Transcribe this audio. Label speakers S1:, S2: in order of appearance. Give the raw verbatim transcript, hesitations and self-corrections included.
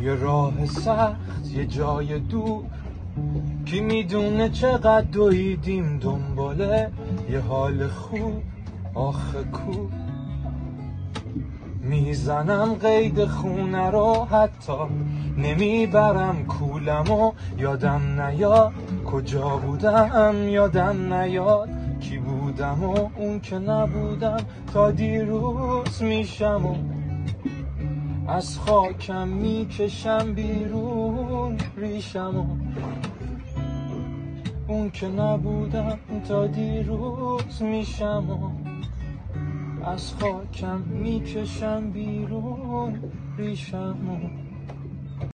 S1: یه راه سخت، یه جای دور، کی میدونه چقدر دویدیم دنباله یه حال خوب. آخه کو میزنم قید خونه رو، حتی نمیبرم کولم و یادم نیاد کجا بودم، یادم نیاد کی بودم و اون که نبودم. تا دیروز میشم و از خاکم میکشم بیرون ریشم و اون که نبودم. تا دیروز میشم و از خاکم میکشم بیرون ریشم و